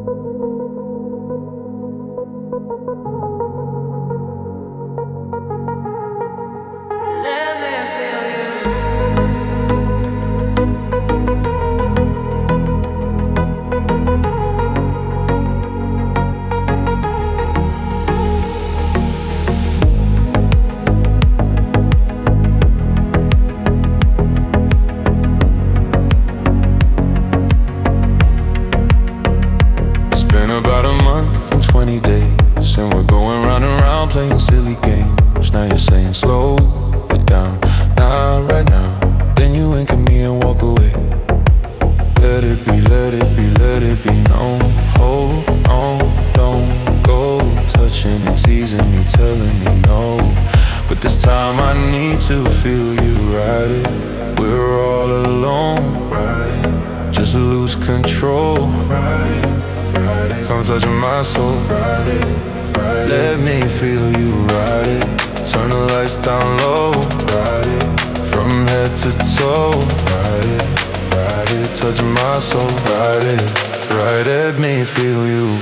About a month and 20 days, and we're going round and round playing silly games. Now you're saying slow it down, not right now. Then you wink at me and walk away. Let it be, let it be, let it be known. Hold on, don't go touching and teasing me, telling me no. But this time I need to feel you ride it. We're all alone, right? Just lose control, right? Come touching my soul, let me feel you ride it. Turn the lights down low, ride it. From head to toe, ride it, touching my soul, ride it, let me feel you.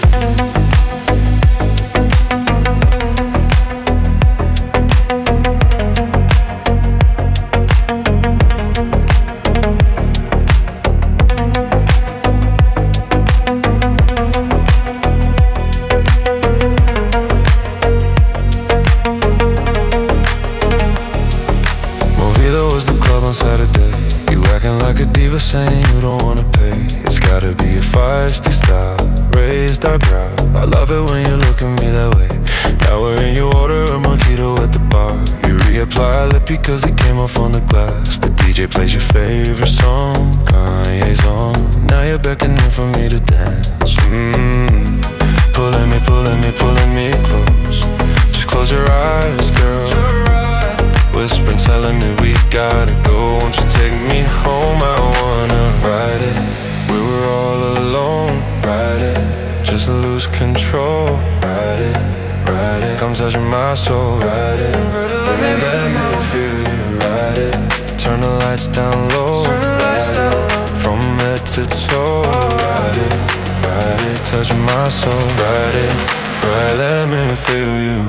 On Saturday, you acting like a diva, saying you don't wanna pay. It's gotta be a feisty style, raised eyebrow. I love it when you look at me that way. Now we're in, you order a mojito at the bar. You reapply lippy cause it came off on the glass. The DJ plays your favorite song, Kanye's on. Now you're beckoning for me to dance. Pulling me, pulling me, pulling me close. Just close your eyes, girl. Whispering, telling me we gotta go. Won't you take me home? I wanna ride it. We were all alone, ride it. Just lose control, ride it. Come touching my soul, ride it. Let me feel you, ride it. Turn the lights down low, ride it. From head to toe, ride it. Touching my soul, ride it. Let me feel you.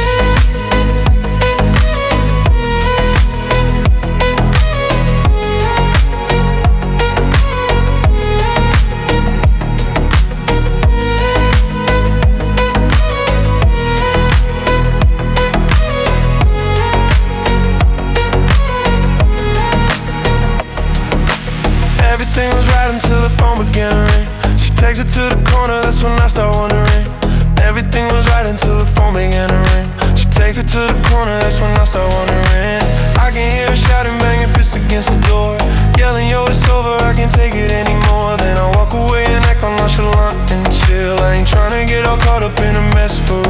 Everything was right until the phone began to ring. She takes it to the corner, that's when I start wondering. Everything was right until the phone began to ring. She takes it to the corner, that's when I start wondering. I can hear her shouting, banging fists against the door, yelling, yo, it's over, I can't take it anymore. Then I walk away and act all nonchalant and chill. I ain't tryna get all caught up in a mess for